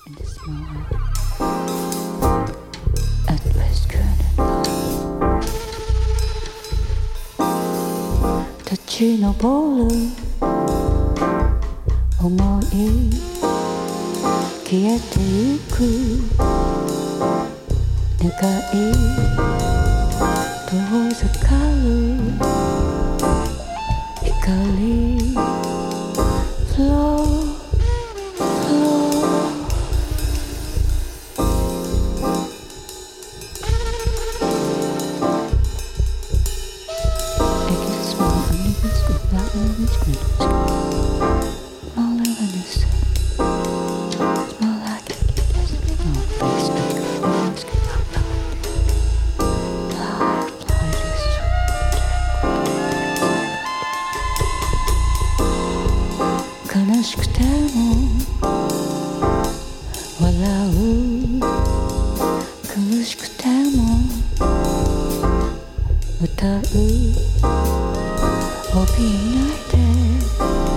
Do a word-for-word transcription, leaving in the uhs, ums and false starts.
in the small at West Corner 立ち上る思い消えてゆく願い遠ざかる光 Flow悲しくても笑う苦しくても歌う怯えないで